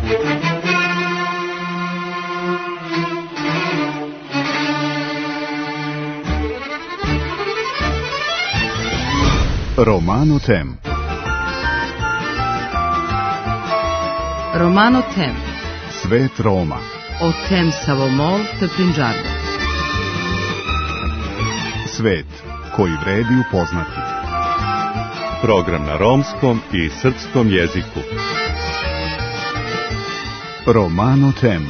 Romano Tem. Romano Tem. Svet Roma. O tem Savomol te Prinđardo. Svet koji vredi upoznati. Program na romskom i srpskom jeziku. Romano Tem.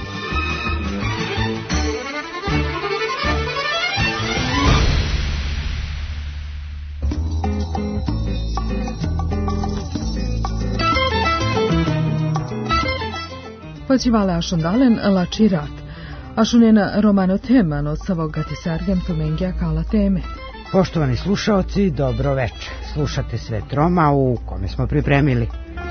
Počivale ašondalen lačirat. Ašunena Romano Tem, ano savogati sargem tumengja kala teme. Poštovani slušaoci, dobro večer. Slušate Svet Roma u kome smo pripremili.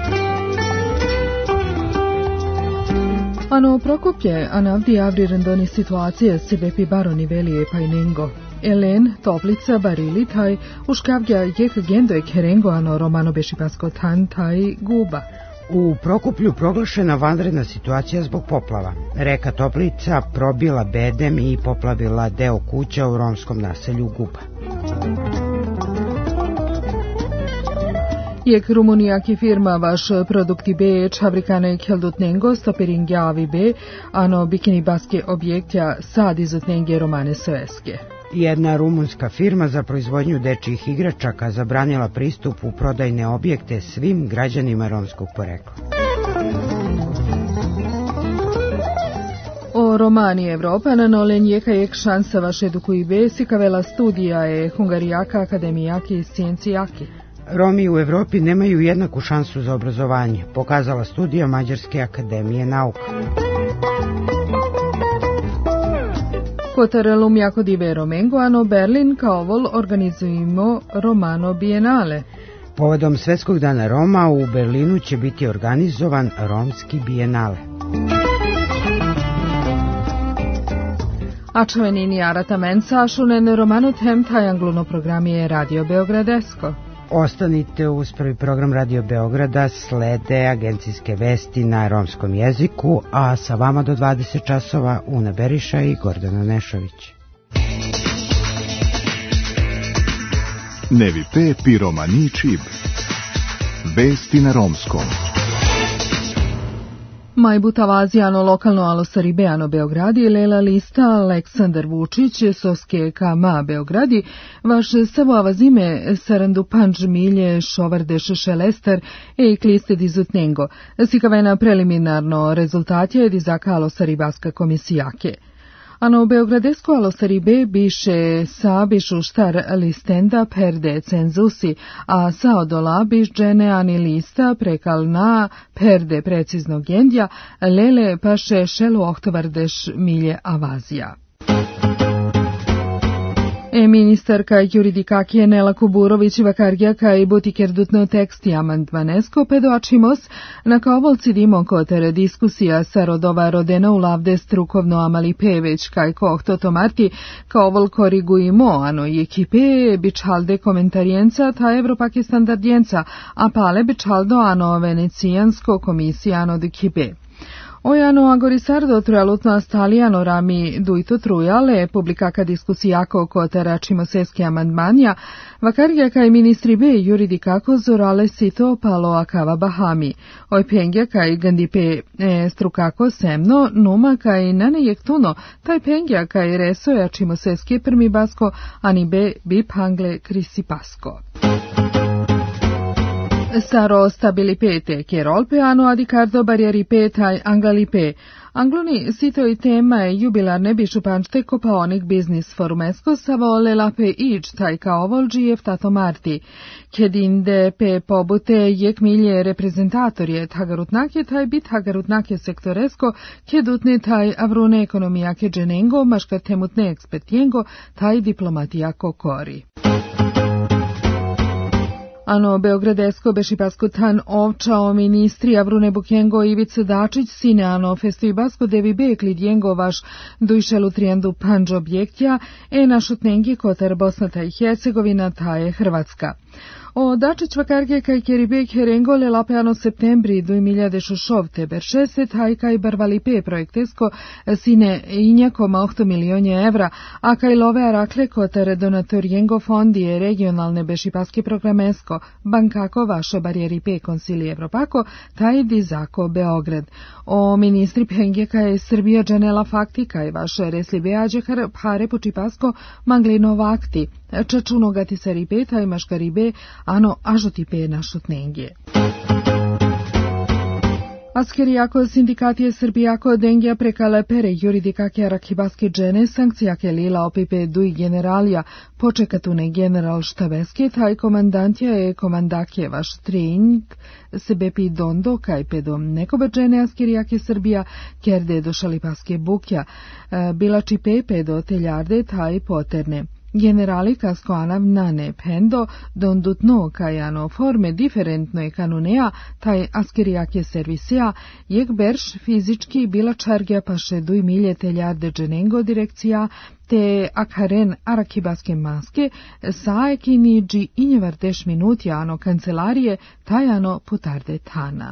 Ano Prokopje, anavdi avri rendoni situacije sebepi baroni velije pajnengo. Elen, Toplica, Barili, taj uškavgja jek gendoj kerengo, ano Romano bešipasko tan, taj guba. U Prokuplju proglašena vanredna situacija zbog poplava. Reka Toplica probila bedem i poplavila deo kuća u romskom naselju Guba. Jek Rumunijaki firma vaš produkti B, čavrikane keldutnengo, stoperingjavi B, ano bikini baske objektja sad izutnenge romane soeske. Jedna rumunska firma za proizvodnju dečjih igračaka zabranila pristup u prodajne objekte svim građanima romskog porekla. O romani Evropa na nolen jeka jek šansa vaš edukuji B, sikavela studija je Hungarijaka, akademijaki i scijencijaki. Romi u Evropi nemaju jednaku šansu za obrazovanje, pokazala studija Mađarske akademije nauka. Kotarelum jako dive Romengo, ano Berlin kao vol organizujemo Romano Bienale. Povodom Svetskog dana Roma u Berlinu će biti organizovan Romski Bienale. Ačvenini aratamenca ašunen Romano Tem taj angluno programije Radio Beogradesko. Ostanite uz prvi program Radio Beograda, slede agencijske vesti na romskom jeziku, a sa vama do 20 časova Una Beriša i Gordana Nešović. Nevi pe pi romani čib. Vesti na romskom. Majbuta vazijano lokalno alosaribeano Beogradi, lela lista Aleksandar Vučić, soske kama Beogradi, vaš savo avazime sarandu panđ milje šovardeš šelester e kliste dizutnengo. Sikavena preliminarno rezultatje je dizaka alosaribaska komisijake. Ano Beogradesko alosaribe biše sa bišu štar listenda perde cenzusi, a sa odola biš džene ani lista prekal na perde preciznog gendja, lele paše šelu ohtovardeš milje avazija. Ministarka juridikakije Nela Kuburović vakargjaka i butikerdutno teksti amandmanesko pedoačimos na kaovolci dimo kotere diskusija sa rodova rodena u lavde strukovno amali peveć kaj kohto tomarti kaovol korigujimo ano i ekipe bičalde komentarijenca ta evropake standardijenca a pale bičaldo ano venecijansko komisija ano d'ekipe. Ojano agorisardo trujalutno astaliano rami duito trujale, publikaka diskusijako kotara čimoseski amandmanja, vakarga kaj ministri be juridikako zorale sito palo akava bahami. Oj pengja kaj gandipe strukako semno, numa kaj nane jektuno, taj pengja kaj resoja čimoseski prmi basko, ani be bip hangle krisipasko. Saro stabilipete, kerolpe ano adikardo barjeripe taj anglalipe. Angloni sito i tema je jubilarne bišupančte kopaonik biznis forumesko savole lape ić taj kaovolđijev tato marti. Kedinde pe pobute jek milje reprezentatorje tagarutnake taj bit tagarutnake sektoresko, kedutne taj avrune ekonomijake dženengo, maška temutne ekspertjengo, taj diplomatijako kori. Ano Beogradesko bešipasko tan ovčao ministri Avrune Bukengo i Ivica Dačić sine ano festibasko devi bekli djengo vaš dujšelu trijendu panđ objektja našutnengi kotar Bosna taj Hercegovina taje Hrvatska. O Dačić vakarge kaj keribek herengole lapeano septembri 2016 beršeset hajkaj barvalipe projektesko sine injakoma 8 milionje evra, a kaj love arakle kotere donatoriengo fondije regionalne bešipaske programesko, bankako vašo barijeripe konsili Evropako, taj dizako Beograd. O ministri penge kaj Srbija dženela fakti kaj vaše resli beađe hare počipasko manglino vakti, čačunogati saripe taj maškaribe ano ažotipe našutnengje. Askerijako sindikatije Srbijako dengja prekale pere juridikake rakibaske džene sankcijake lila opipe duj generalija počekatune general štabeske taj komandantja je komandakje vaš trinjk sebepi dondo kaj pedom nekobe džene askerijake Srbija kerde do šalipaske bukja bilači pepe do teljarde taj poterne. Generali kaskoanav nane pendo dondutno kajano forme diferentno je kanunea taj askerijake servisija jek berš fizički bila čargja paše duj milje teljarde dženengo direkcija te akharen arakibaske maske saekini dži injevar deš minutja ano kancelarije tajano putarde tana.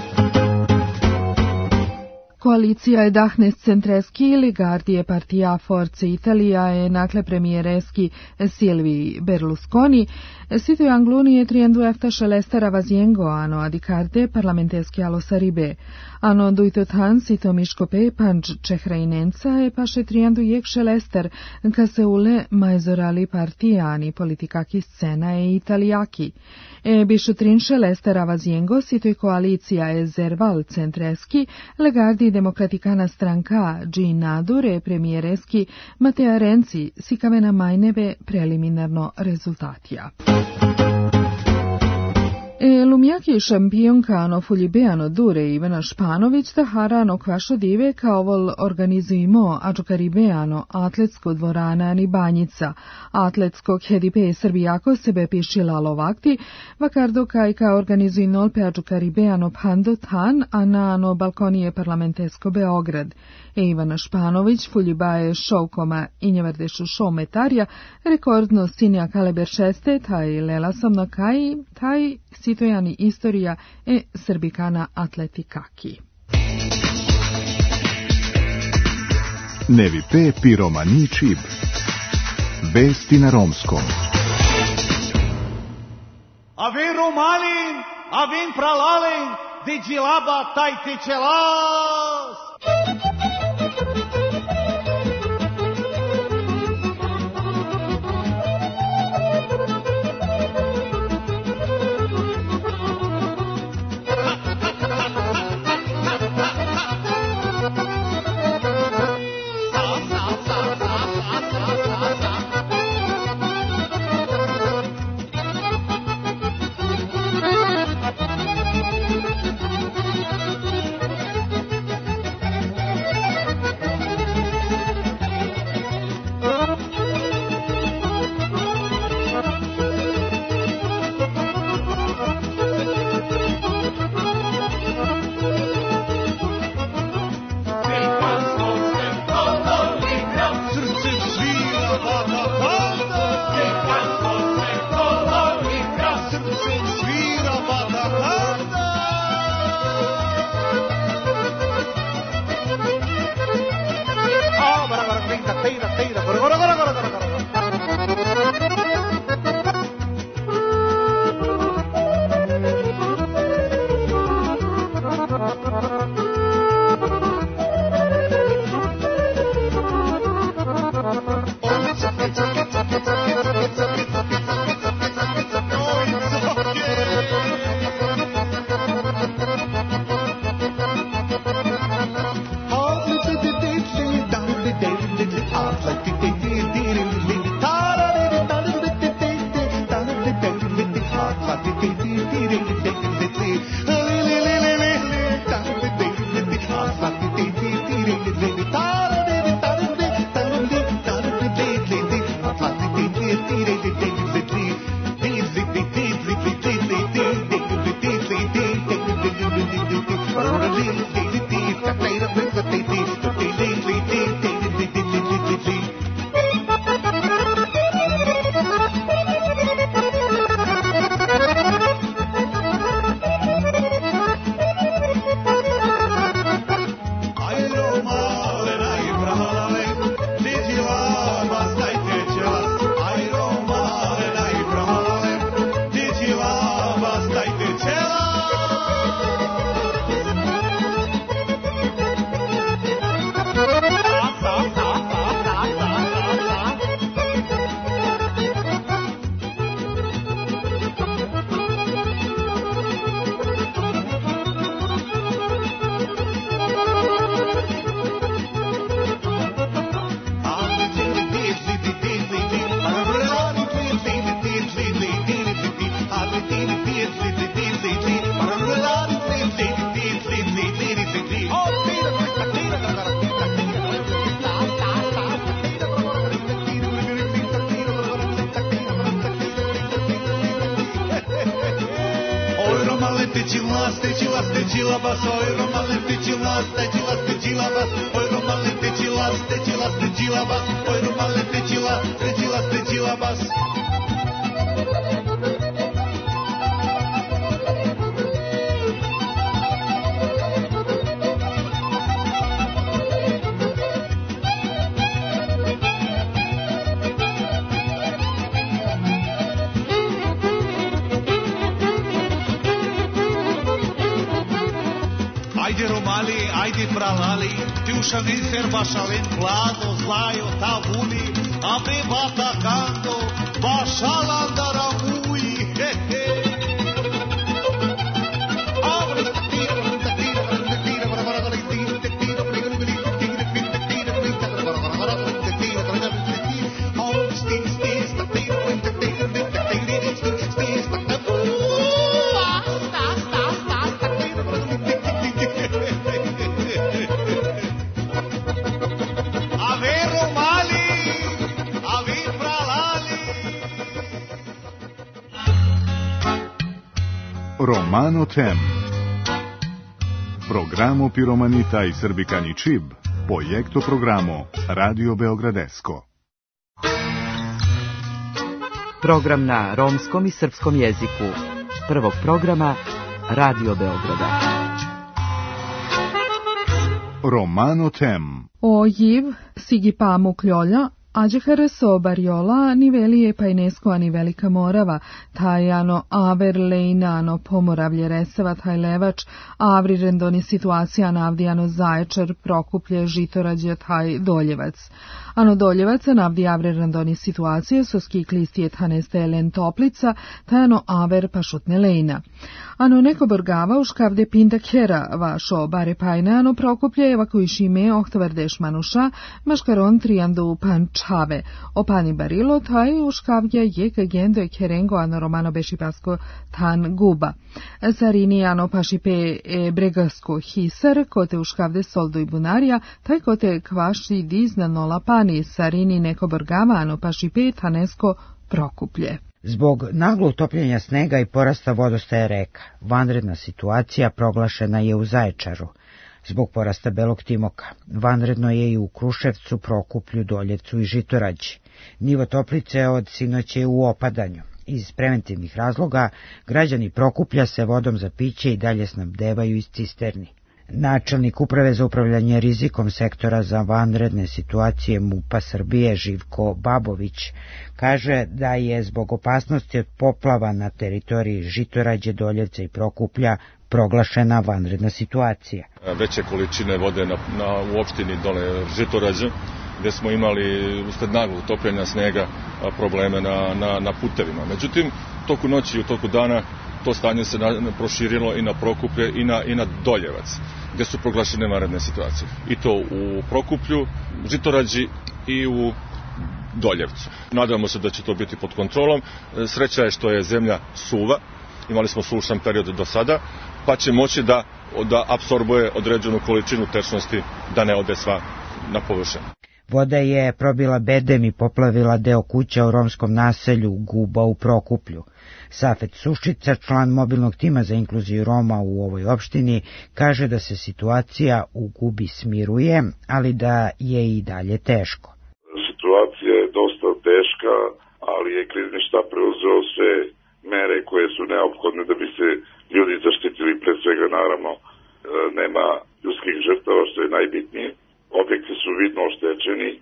Koalicija je dahnes centreski ili gardije partija Forze Italija je nakle premijereski Silvi Berlusconi, sito Angluni je triendu efta šelestera vaziengo ano adikarde parlamenteski alo saribe. Ano dujtotan sito miškope panč čehrajnenca je paše triendu jek šelester ka se ule majzorali partijani politikaki scena e italijaki. Bišu trin šelestera vaziengo sito i koalicija je zerval centreski legardi demokratikana stranka Džinadure premijereski Matea Renci sikavena majneve preliminarno rezultatija. Lumjaki šampionkano fuljibeano dure Ivana Španović da harano kvašo dive kao vol organizujemo ađukaribeano atletsko dvorana ni banjica. Atletsko hedipe Srbijako sebe pišila lovakti, vakardo kajka organizujno pe ađukaribeano pando tan, a na ano balkonije parlamentesko Beograd. Ivana Španović fuljibaje šovkoma i njevardešu šovmetarja, rekordno sinja kaliber 6, taj lela sam na kaj, taj sitojani istorija e srbikana atletikaki. Nevi pe piromani čib. Vesti na romskom. Avin romalin, avin pralalin, digilaba taj tičelas. tečilas, tečilas, tečilabas, oj romalin tečilas, tečilas, tečilabas, oj romalin tečilas, tečilas, tečilabas, oj romalin tečilas, tečilas, tečilabas. Ajde romali, ajde pralali, ti ušani serbašalin, vlado, zlajo, ta vuli, a me bata kanto, bašalandara muji, he he. Romano Tem. Programo Piromanita i Srbikani Čib, projekto programo Radio Beogradesko. Program na romskom i srpskom jeziku. Prvog programa Radio Beograda. Romano Tem. O jiv, Sigi Pamu Klolja, Ađehareso Barjola, Nivelije Pajnesko, ani Velika Morava, Tajano, Aver, Lejnano, Pomoravlje, Resava, Tajlevač, Avri, Rendoni, Situacija, Navdijano, Zaječar, Prokuplje, Žitorađe, Taj, Doljevac. Ano Doljevaca, Navdi, Avre, Rendoni, Situacije, Soski, Klistije, Taneste, Elen, Toplica, Tajano, Aver, Pašutne, Lejna. Ano neko Borgava, Uškavde, Pinda, Kera, Vašo, Bare, Pajne, ano Prokuplje, Evakuišime, Ohtavardeš, Manuša, Maškaron, Trijandu, Pančave, Opani Barilo, Taj, Uškavlja, Jek, Gendo, Kerengo, ano Romano, Bešipasko, Tan, Guba. Sarini, ano Pašipe, Bregasko, Hisar, Kote, Uškavde, Soldo i Bunarija, Taj, Kote, Kvaši, Dizna, Nola, Pani, Sarini, neko Borgava, ano Pašipe, Tanesko, Prokuplje. Zbog naglog topljenja snega i porasta vodostaja reka, vanredna situacija proglašena je u Zaječaru. Zbog porasta belog timoka, vanredno je i u Kruševcu, Prokuplju, Doljevcu i Žitorađi. Nivo Toplice od sinoće je u opadanju. Iz preventivnih razloga, građani Prokuplja se vodom za piće i dalje snabdevaju iz cisterni. Načelnik Uprave za upravljanje rizikom sektora za vanredne situacije MUP-a Srbije Živko Babović kaže da je zbog opasnosti od poplava na teritoriji Žitorađe, Doljevca i Prokuplja proglašena vanredna situacija. Veće količine vode u opštini dole Žitorađe, gde smo imali usled naglog topljenja snega probleme na putevima. Međutim, u toku noći i u toku dana to stanje se proširilo i na Prokuplje i na Doljevac, gde su proglašene vanredne situacije. I to u Prokuplju, Žitorađi i u Doljevcu. Nadamo se da će to biti pod kontrolom. Sreća je što je zemlja suva, imali smo sušan period do sada, pa će moći da apsorbuje određenu količinu tečnosti, da ne ode sva na površinu. Voda je probila bedem i poplavila deo kuća u romskom naselju Guba u Prokuplju. Safet Sušica, član mobilnog tima za inkluziju Roma u ovoj opštini, kaže da se situacija u Gubi smiruje, ali da je i dalje teško. Situacija je dosta teška, ali je krizni štab preuzeo sve mere koje su neophodne da bi se ljudi zaštitili, pre svega naravno nema ljudskih žrtava, što je najbitnije. Objekti su vidno oštećeni,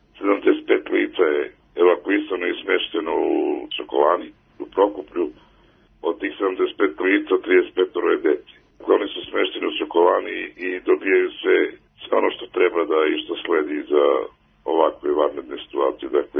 75 lica je evakuisano i smešteno u Čokolani, u Prokuplju. Od tih 75 lica, 35 je deci. Oni su smešteni u Čokolani i dobijaju sve ono što treba da i što sledi za ovakve vanredne situacije. Dakle,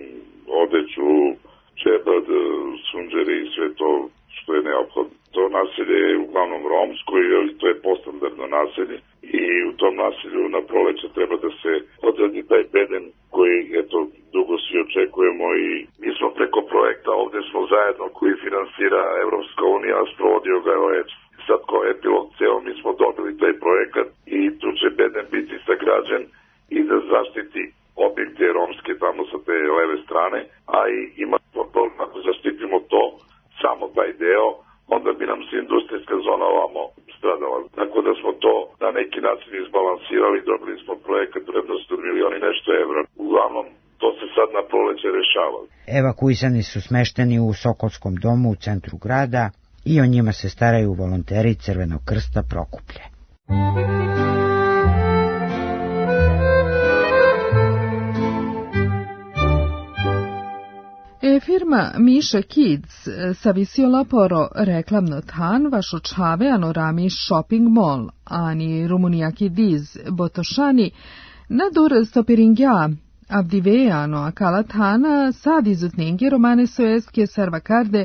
odeću, čebad, sunđeri i sve to što je neophodno. To naselje je uglavnom romsko i to je postandardno naselje i u tom naselju na proleće treba da se odradi taj bedem koji eto dugo svi očekujemo i mi smo preko projekta ovde smo zajedno koji finansira Evropska unija, sprovodio ga je sad kao epilog ceo, mi smo dobili taj projekat i tu će bedem biti sagrađen i da zaštiti objekte romske tamo sa te leve strane, a i ima ako zaštitimo to, samo taj deo, onda bi nam se industrijska zona ovamo stradala. Tako da smo to na neki način izbalansirali, dobili smo projekat vrednosti od milioni nešto evra. Uglavnom, to se sad na proleće rešava. Evakuisani su smešteni u Sokolskom domu u centru grada i o njima se staraju volonteri Crvenog krsta Prokuplje. Firma Misha Kids savisiola poro reklamno tan vašo čave anorami shopping mall, ani rumuniaki diz botošani na dur stopiringja avdiveano akala tana sad izutningi romane soeske sarvakarde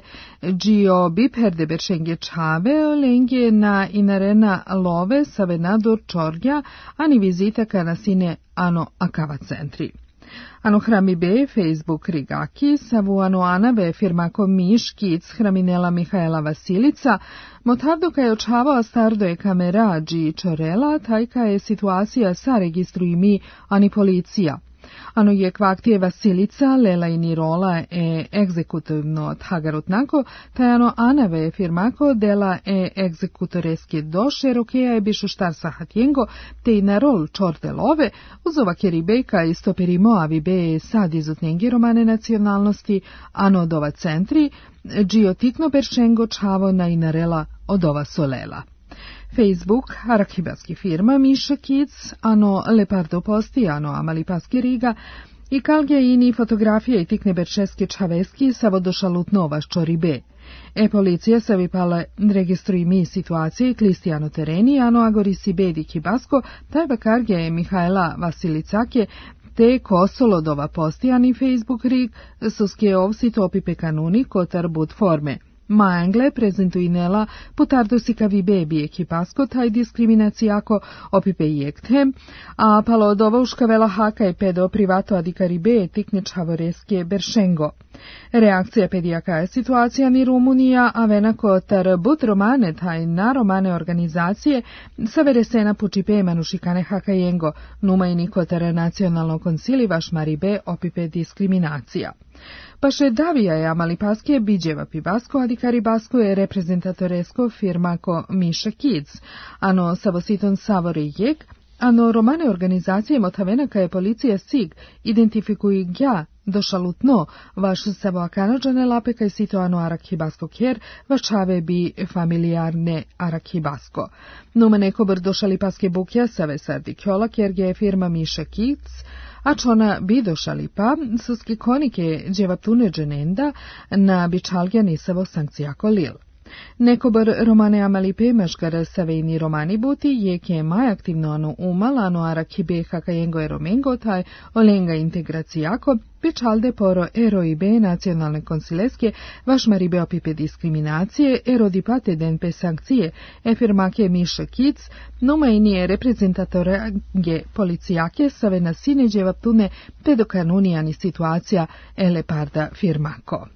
gio biperde beršenge čave olenge na inarena love savenadur čorgja ani vizita kanasine ano akava centri. Ano hrami be Facebook rigaki, savu ano anave firmako Miš Kids hraminela Mihaela Vasilica, motavdo ka je očavao stardo je kamera dži čorela, tajka je situacija sa registrujmi ani policija. Ano je kvaktije Vasilica, lela i nirola egzekutivno tagarutnako, taj ano anave firmako dela egzekutoreske doše, rokeja je bišu štar sahatjengo, te i narol čorde love, uzova keribejka i stoperimo avibe sad izutnjengi romane nacionalnosti, ano od ova centri, džio tikno beršengo čavo na inarela od ova solela. Facebook, arhibarski firma Misha Kids, ano Lepardo Posti, ano Amalipaski Riga, i kalge ini fotografije i tikne beršeske čaveski sa vodošalutno vaščo ribe. Policija se vipale registrujmi situacije klisti ano tereni, ano agorisi bedi kibasko, taj vakarge je Mihaela Vasilicake, te kosolodova postijani Facebook rig, suske ovsi topipe kanuni kotar bud forme. Maangle prezentuinela putardosi vibebi ekipasko taj diskriminacijako opipe i ektem, a palodova uškavela haka i pedo privato adikaribe tikne čavoreske beršengo. Reakcija pedijaka je situacija ni Rumunija, a venako tar but romane taj na romane organizacije saveresena pučipe manušikane hakajengo, numa i nikotar nacionalno konsili vaš maribe opipe diskriminacija. Paše davija je Amalipaske biđeva pibasko, adikari basko je reprezentatoresko firmako Misha Kids, ano savositon savori jek, ano romane organizacije motavenaka je policija SIG identifikuju gja došalutno vaš savoakanođane lapeka i sito ano arakhibasko kjer vaščave bi familijarne arakhibasko. Nume neko br došalipaske bukja save sardi kjola kjer je firma Misha Kids, a čona bi došalipa suski konike dževaptune dženenda na bičalgja nisavo sankcijako lil. Neko br romane amalipe maškar savejni romani buti jeke maj aktivno anu umal anu arakhibe hakajengo eromengo taj olenga integracijako bičalde poro eroibe nacionalne konsileske vaš maribe opipe diskriminacije erodipate denpe sankcije firmake Misha Kids numa inije reprezentatore policijake save na sine dževaptune pedokanunijani situacija eleparda firmako.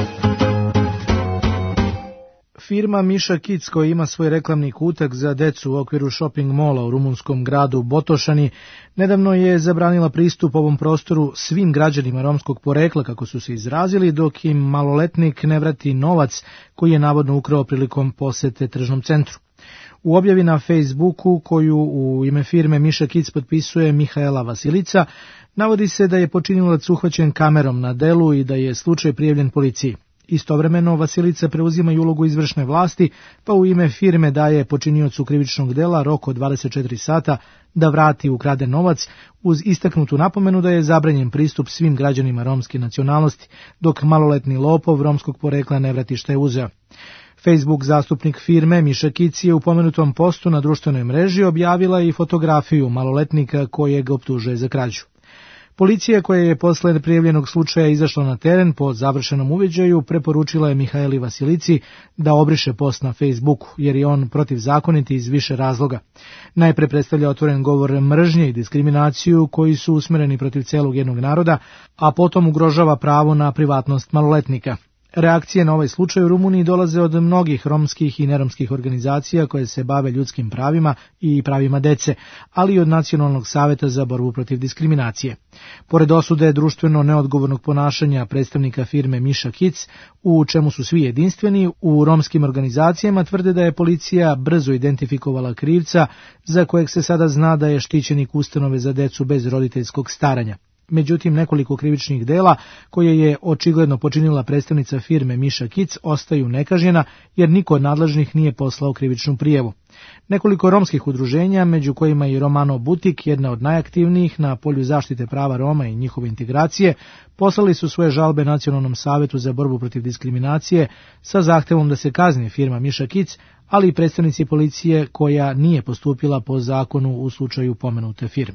Firma Misha Kids, koja ima svoj reklamni kutak za decu u okviru shopping mola u rumunskom gradu Botošani, nedavno je zabranila pristup ovom prostoru svim građanima romskog porekla, kako su se izrazili, dok im maloletnik ne vrati novac koji je navodno ukrao prilikom posete tržnom centru. U objavi na Facebooku, koju u ime firme Misha Kids potpisuje Mihaela Vasilica, navodi se da je počinilac uhvaćen kamerom na delu i da je slučaj prijavljen policiji. Istovremeno, Vasilica preuzima i ulogu izvršne vlasti, pa u ime firme daje počiniocu krivičnog dela rok od 24 sata da vrati ukraden novac, uz istaknutu napomenu da je zabranjen pristup svim građanima romske nacionalnosti, dok maloletni lopov romskog porekla ne vrati šta je uzeo. Facebook zastupnik firme Misha Kids je u pomenutom postu na društvenoj mreži objavila i fotografiju maloletnika kojeg optužuje za krađu. Policija, koja je posle prijavljenog slučaja izašla na teren po završenom uviđaju, preporučila je Mihaeli Vasilici da obriše post na Facebooku, jer je on protivzakonit iz više razloga. Najpre predstavlja otvoren govor mržnje i diskriminaciju koji su usmereni protiv celog jednog naroda, a potom ugrožava pravo na privatnost maloletnika. Reakcije na ovaj slučaj u Rumuniji dolaze od mnogih romskih i neromskih organizacija koje se bave ljudskim pravima i pravima dece, ali i od Nacionalnog saveta za borbu protiv diskriminacije. Pored osude društveno neodgovornog ponašanja predstavnika firme Miša Kic, u čemu su svi jedinstveni, u romskim organizacijama tvrde da je policija brzo identifikovala krivca, za kojeg se sada zna da je štićenik ustanove za decu bez roditeljskog staranja. Međutim, nekoliko krivičnih dela koje je očigledno počinila predstavnica firme Miša Kic ostaju nekažnjena jer niko od nadležnih nije poslao krivičnu prijavu. Nekoliko romskih udruženja, među kojima i Romano Butik, jedna od najaktivnijih na polju zaštite prava Roma i njihove integracije, poslali su svoje žalbe Nacionalnom savetu za borbu protiv diskriminacije sa zahtevom da se kazni firma Miša Kic, ali i predstavnici policije koja nije postupila po zakonu u slučaju pomenute firme.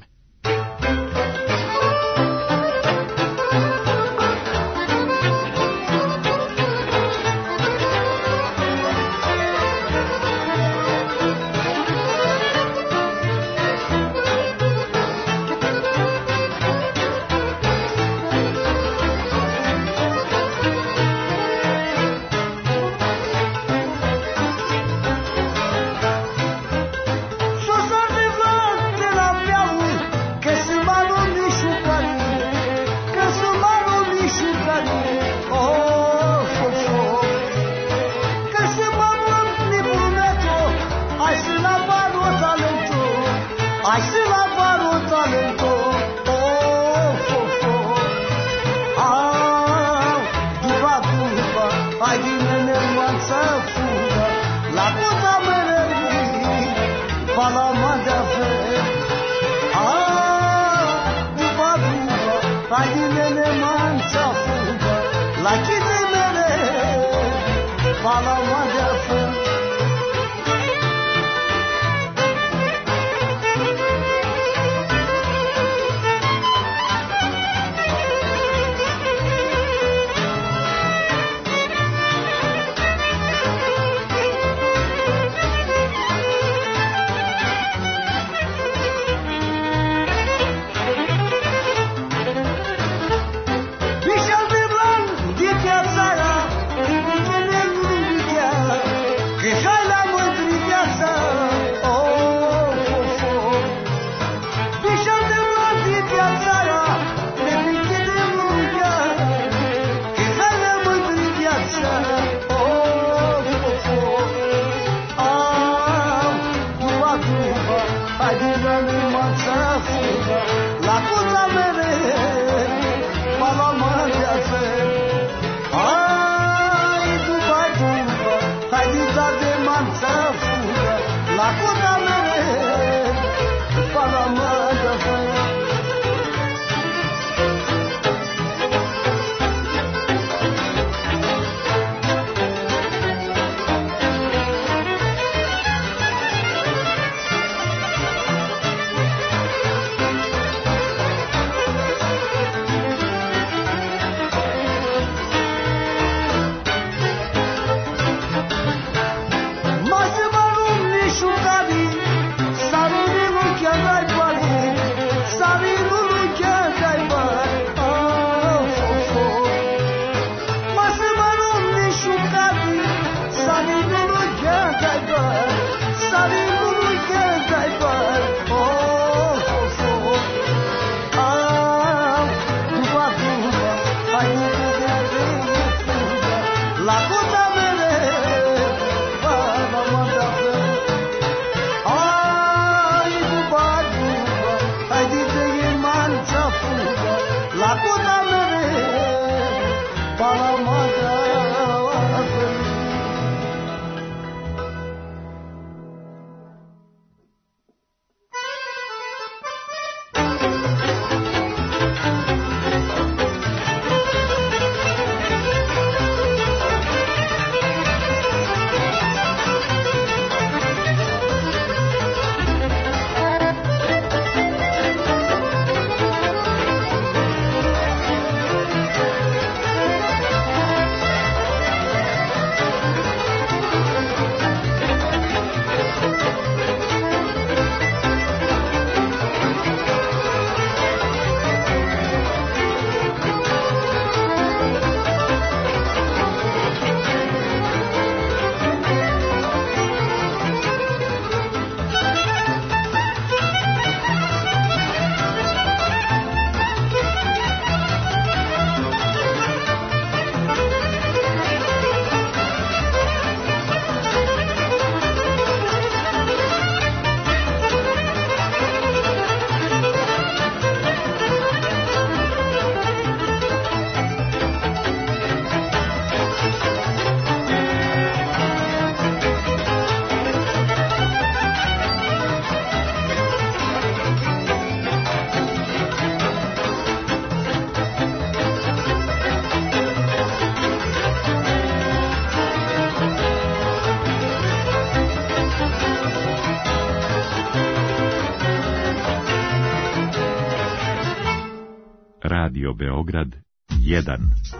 Radio Beograd 1.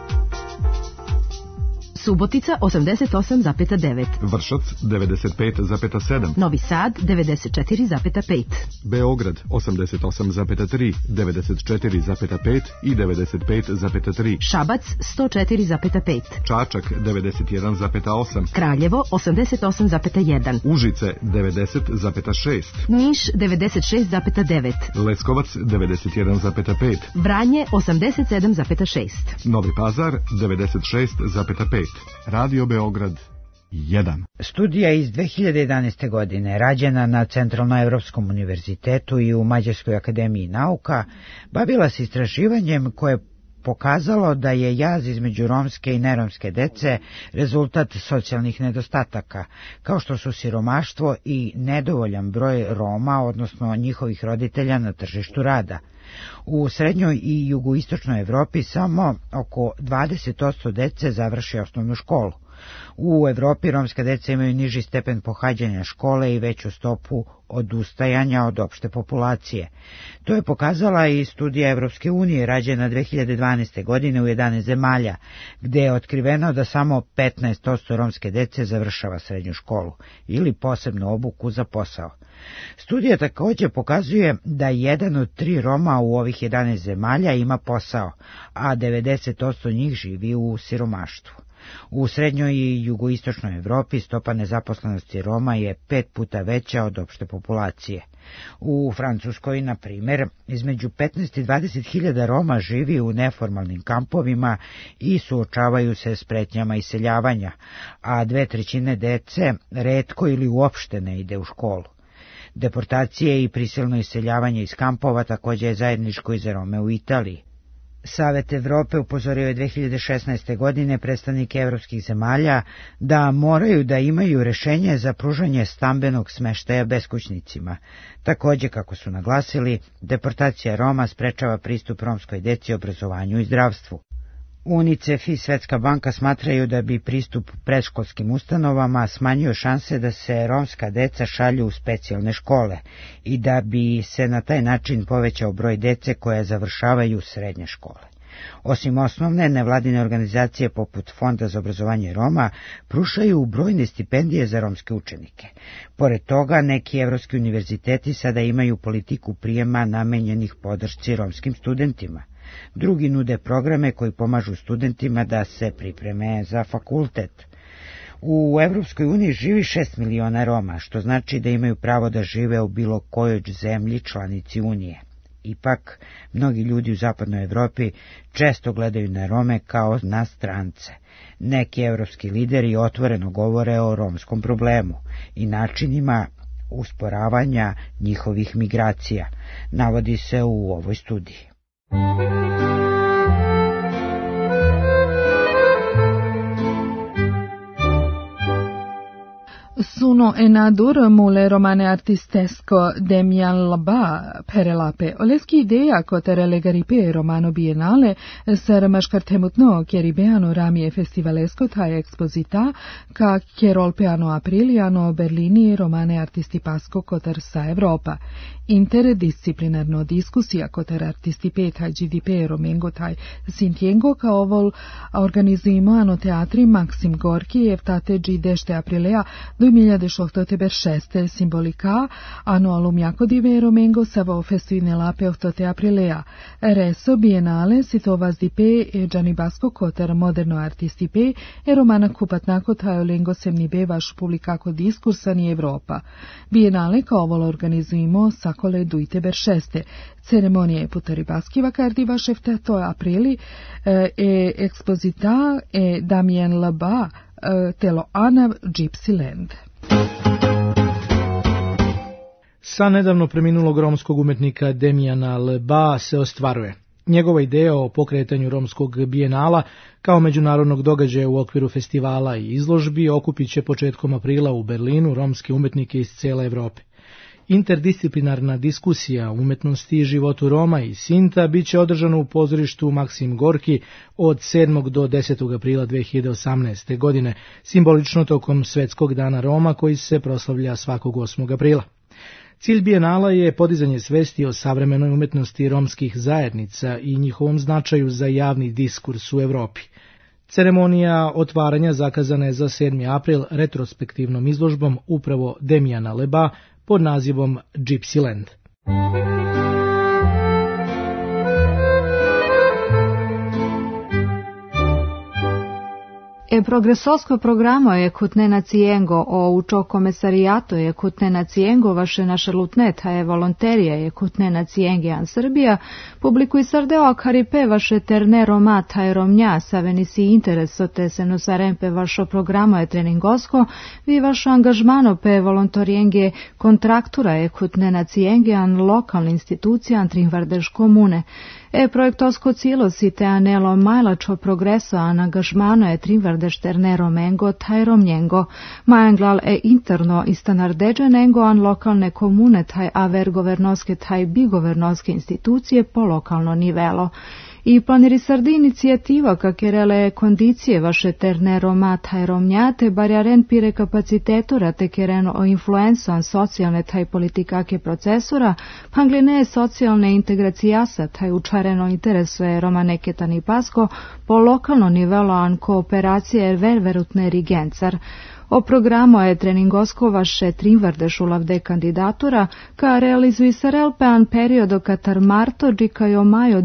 Subotica 88,9. Vršac 95,7. Novi Sad 94,5. Beograd 88,3, 94,5 i 95,3. Šabac 104,5. Čačak 91,8. Kraljevo 88,1. Užice 90,6. Niš 96,9. Leskovac 91,5. Vranje 87,6. Novi Pazar 96,5. Radio Beograd 1. Studija iz 2011. godine, rađena na Centralnoevropskom univerzitetu i u Mađarskoj akademiji nauka, bavila se istraživanjem koje pokazalo da je jaz između romske i neromske dece rezultat socijalnih nedostataka, kao što su siromaštvo i nedovoljan broj Roma, odnosno njihovih roditelja na tržištu rada. U srednjoj i jugoistočnoj Evropi samo oko 20% dece završi osnovnu školu. U Evropi romska deca imaju niži stepen pohađanja škole i veću stopu odustajanja od opšte populacije. To je pokazala i studija Evropske unije rađena 2012. godine u 11 zemalja, gde je otkriveno da samo 15% romske dece završava srednju školu ili posebnu obuku za posao. Studija također pokazuje da 1 od 3 Roma u ovih 11 zemalja ima posao, a 90% njih živi u siromaštvu. U srednjoj i jugoistočnoj Evropi stopa nezaposlenosti Roma je 5 puta veća od opšte populacije. U Francuskoj, na primjer, između 15 i 20 hiljada Roma živi u neformalnim kampovima i suočavaju se s pretnjama iseljavanja, a 2/3 dece retko ili uopšte ne ide u školu. Deportacije i prisilno iseljavanje iz kampova također je zajedničko i za Rome u Italiji. Savet Evrope upozorio je 2016. godine predstavnike evropskih zemalja da moraju da imaju rešenje za pružanje stambenog smeštaja beskućnicima. Također, kako su naglasili, deportacija Roma sprečava pristup romskoj deci obrazovanju i zdravstvu. UNICEF i Svetska banka smatraju da bi pristup predškolskim ustanovama smanjio šanse da se romska deca šalju u specijalne škole i da bi se na taj način povećao broj dece koje završavaju srednje škole. Osim osnovne, nevladine organizacije poput Fonda za obrazovanje Roma pružaju brojne stipendije za romske učenike. Pored toga, neki evropski univerziteti sada imaju politiku prijema namenjenih podršci romskim studentima. Drugi nude programe koji pomažu studentima da se pripreme za fakultet. U Evropskoj uniji živi 6 miliona Roma, što znači da imaju pravo da žive u bilo kojoj zemlji članici Unije. Ipak, mnogi ljudi u zapadnoj Evropi često gledaju na Rome kao na strance. Neki evropski lideri otvoreno govore o romskom problemu i načinima usporavanja njihovih migracija, navodi se u ovoj studiji. Sono enadur mule romane artistesco Demian Laba perelape oleski idea cotere legaripe romano biennale ser mascartemutno chieribeano ramie festivalesco ta exposita ca chierolpeano apriliano Berlini romane artisti pasco coter sa Europa. Interdisciplinarno diskusija coter artisti peta GDP romengo taj sintiengo ca ovol organizujemo ano teatri Maxim Gorki evtate G10 aprilea 2018 simbolica annualum Iacodive romengo savo festinelape 8 aprilea. Reso biennale sitovas di pe e Gianibasco coter moderno artisti pe e romana cupatnaco tajo lengo semnibe vaš publicaco discursani Evropa. Biennale ca ovol organizujemo sacole duite beršeste. Ceremonije putaribaskiva cardiva 7 aprili e exposita e Damien Laba telo Anav Gypsyland. San nedavno preminulog romskog umetnika Demiana Leba se ostvaruje. Njegova ideja o pokretanju romskog bijenala kao međunarodnog događaja u okviru festivala i izložbi okupit će početkom aprila u Berlinu romske umetnike iz cijele Evrope. Interdisciplinarna diskusija o umetnosti i životu Roma i Sinta bit će održana u pozorištu Maksim Gorki od 7. do 10. aprila 2018. godine, simbolično tokom Svetskog dana Roma koji se proslavlja svakog 8. aprila. Cilj bijenala je podizanje svesti o savremenoj umetnosti romskih zajednica i njihovom značaju za javni diskurs u Evropi. Ceremonija otvaranja zakazana je za 7. april retrospektivnom izložbom upravo Demijana Leba pod nazivom Gypsyland. E progresosko programo je kutne nacijengo o učo komesarijato je kutne nacijengo vaše naše lutneta je volonterija je kutne nacijengijan Srbija, publikuj sardeo karipe vaše terne romata je romnja saveni si intereso te se nosarempe vašo programo je treningosko, vi vašo angažmano pe volontorienge kontraktura je kutne nacijengijan lokalne institucijan Trinvardeš komune. E projektosko cilo si te anelo majlačo progreso an angažmano je Trinvardeš ternero mengo taj romnjengo, majanglal e interno istanardeđenengo an lokalne komune taj aver governoske taj bigovernoske institucije po lokalno nivelo. I planiri sardi inicijativa kakerele kondicije vaše terne roma taj romnjate barjaren pire kapacitetora te kereno o influensuan socijalne taj politikake procesora, pangline socijalne integracijasa taj učareno interesuje Roma neketani pasko po lokalno nivelo an kooperacije ververutne rigencar. O programu je treningosko vaše Trinvardeš ulavde kandidatura, ka realizuj se relpean periodo katar marto džikajo majo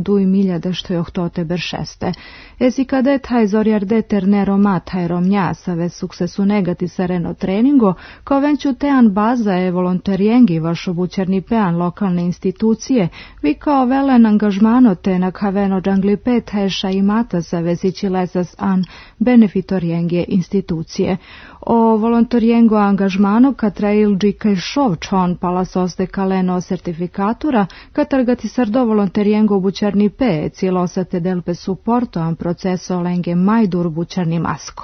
2026. Esi kade taj zorjarde ternero ma taj romnja save suksesu negati sareno treningo, kao venću tean baza je volontarijengi vaš obućerni pean lokalne institucije, vi kao velen angažmano te na kaveno džangli pet heša i mata save sići lesas an benefitorijengi institucije. O volontarijengo angažmano katrail džikaj šov čon palasoste kaleno sertifikatura, katargati sardo volontarijengo bućarni pe, cilosate delpe suporto an proceso lenge majdur bućarni masko.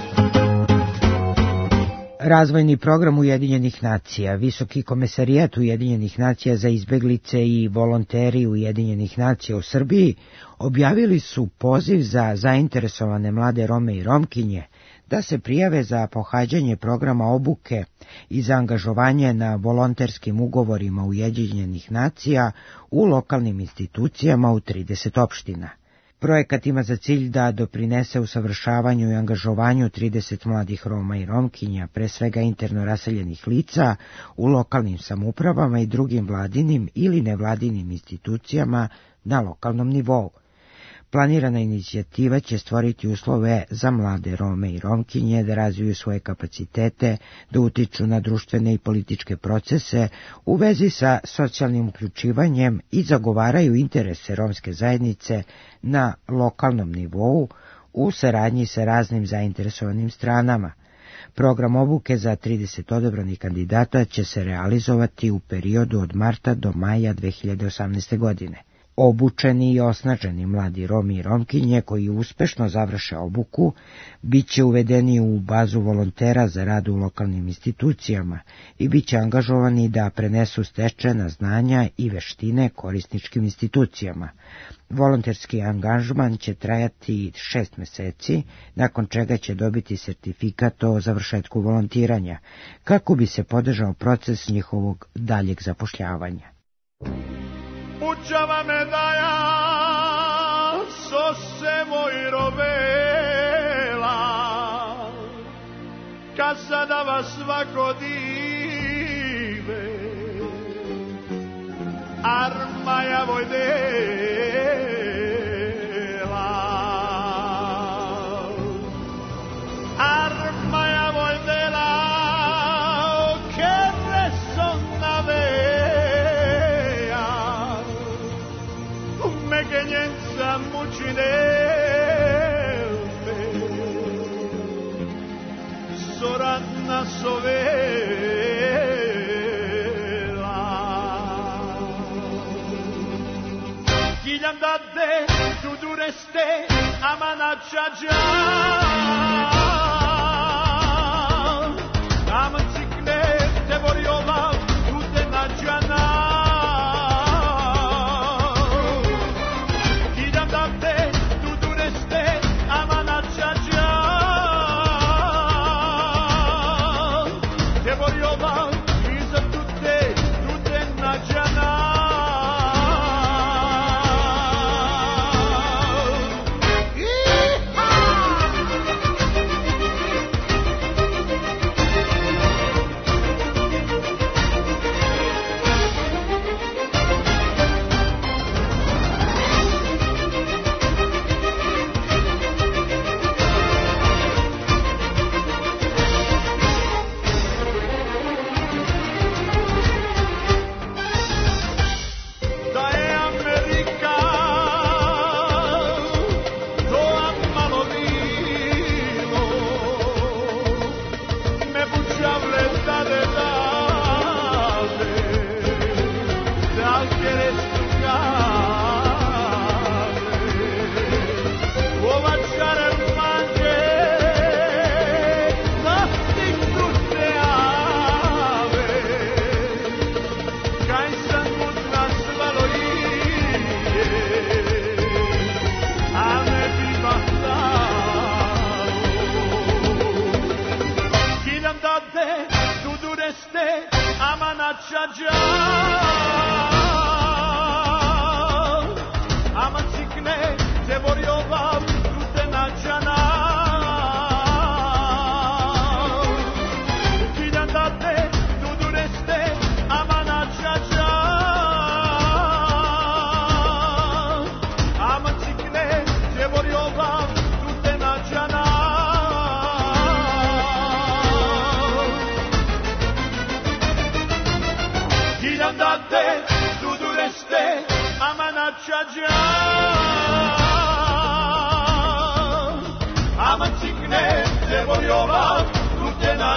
Razvojni program Ujedinjenih nacija, Visoki komesarijat Ujedinjenih nacija za izbeglice i volonteri Ujedinjenih nacija u Srbiji objavili su poziv za zainteresovane mlade Rome i Romkinje da se prijave za pohađanje programa obuke i za angažovanje na volonterskim ugovorima Ujedinjenih nacija u lokalnim institucijama u 30 opština. Projekat ima za cilj da doprinese usavršavanju i angažovanju 30 mladih Roma i Romkinja, pre svega interno raseljenih lica, u lokalnim samoupravama i drugim vladinim ili nevladinim institucijama na lokalnom nivou. Planirana inicijativa će stvoriti uslove za mlade Rome i Romkinje da razviju svoje kapacitete, da utiču na društvene i političke procese u vezi sa socijalnim uključivanjem i zagovaraju interese romske zajednice na lokalnom nivou u saradnji sa raznim zainteresovanim stranama. Program obuke za 30 odabranih kandidata će se realizovati u periodu od marta do maja 2018. godine. Obučeni i osnaženi mladi Romi i Romkinje koji uspešno završe obuku bit će uvedeni u bazu volontera za rad u lokalnim institucijama i bit će angažovani da prenesu stečena znanja i veštine korisničkim institucijama. Volonterski angažman će trajati 6 meseci, nakon čega će dobiti sertifikat o završetku volontiranja, kako bi se podržao proces njihovog daljeg zapošljavanja. Pučava medaja sosevo i rovela, kad sada vas svako dive, armaja vojdela, armaja vojdela, che resonna megenjenca mučinelpe, zoranna sovela. Hiljandade dudureste amana čađa, tam cikne te voriola tude nađana. Tutte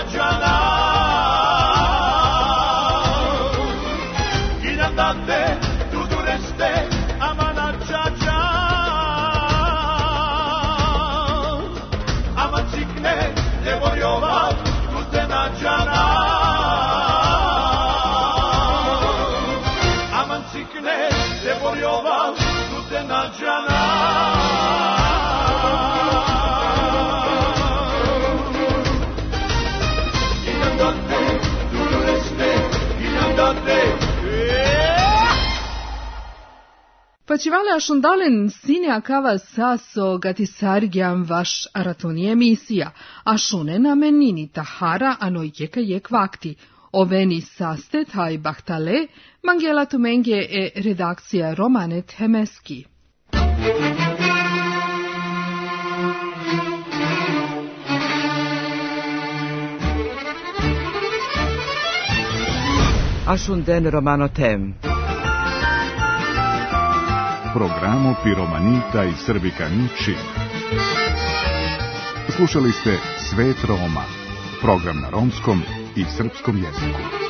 nađana. Giljandate, tudureste, amana čača. Aman cikne, nevorjova, tute nađana. Aman cikne, nevorjova, tute nađana. Facivale ashundalen sine akava saso gatisargiam vaš aratoni emisija, ashune na menini tahara anojeka jek vakti. Oveni saste taj bahtale, mangela tumenge e redakcija Romanet Hemeski. Ashunden Romanotem. Programo Piromanita i Srbikani Čib. Slušali ste Svet Roma, program na romskom i srpskom jeziku.